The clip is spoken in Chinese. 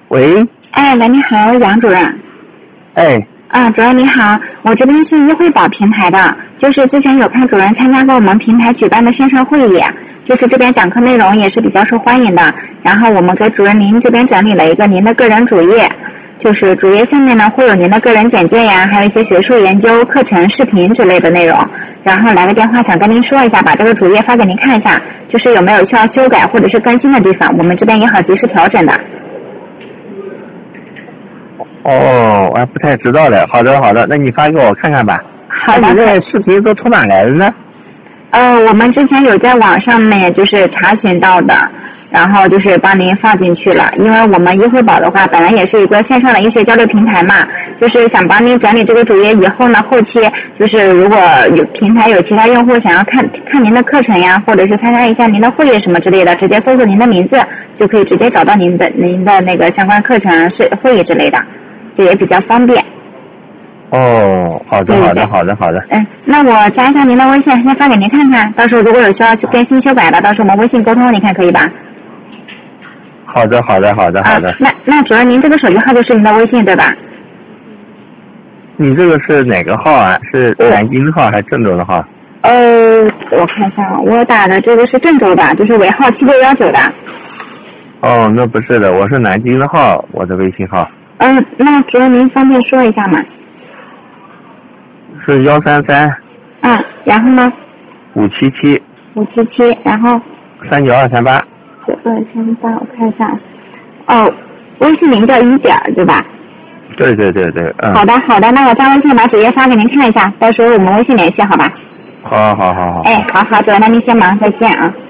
喂。 哎，喂，你好，杨主任。 哎。 主任你好，我这边是医惠宝平台的，就是之前有看主任参加过我们平台举办的线上会议，就是这边讲课内容也是比较受欢迎的。然后我们给主任您这边整理了一个您的个人主页，就是主页下面呢会有您的个人简介呀，还有一些学术研究、课程、视频之类的内容。然后来个电话想跟您说一下，把这个主页发给您看一下，就是有没有需要修改或者是更新的地方，我们这边也好及时调整的。 哦，我还不太知道的。好的，那你发给我看看吧。 好的。 你这视频都从哪来的呢？ 我们之前有在网上面就是查询到的，然后就是帮您放进去了。因为我们医惠宝的话，本来也是一个线上的医学交流平台嘛，就是想帮您整理这个主页以后呢，后期就是如果有平台有其他用户想要看您的课程呀，或者是参加一下您的会议什么之类的，直接搜索您的名字就可以直接找到您的那个相关课程、会议之类的。这也比较方便。 哦，好的。 那我加一下您的微信，先发给您看看，到时候如果有需要更新修改的，到时候我们微信沟通，你看可以吧？ 好的。 那主任您这个手机号就是您的微信对吧？ 你这个是哪个号啊？是南京的号还是郑州的号？ 我看一下，我打的这个是郑州的，就是尾号7619的。 哦，那不是的，我是南京的号，我的微信号。 那主任您方便说一下吗？ 是133。 然后呢 577， 然后 39238。 9238，我看一下。微信名叫一点对吧？ 对。 好的，那我加微信把主页发给您看一下，到时候我们微信联系好吧？ 好。 好，主任，那您先忙，再见啊。